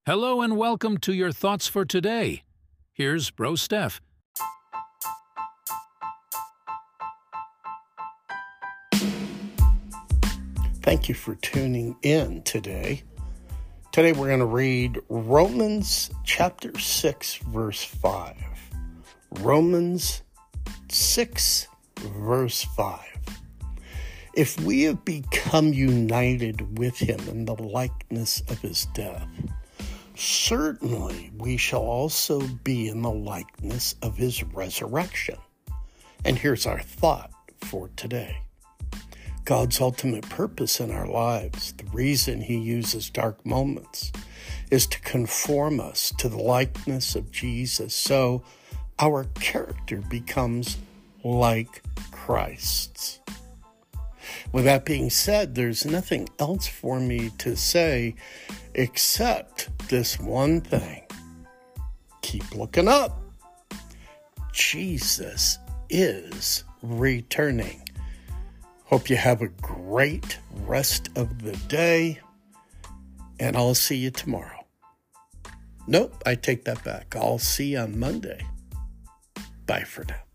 Hello and welcome to your thoughts for today. Here's Bro Steph. Thank you for tuning in today. Today we're going to read Romans chapter 6, verse 5. Romans 6, verse 5. If we have become united with him in the likeness of his death, certainly we shall also be in the likeness of his resurrection. And here's our thought for today. God's ultimate purpose in our lives, the reason he uses dark moments, is to conform us to the likeness of Jesus so our character becomes like Christ's. With that being said, there's nothing else for me to say except this one thing. Keep looking up. Jesus is returning. Hope you have a great rest of the day, and I'll see you tomorrow. Nope, I take that back. I'll see you on Monday. Bye for now.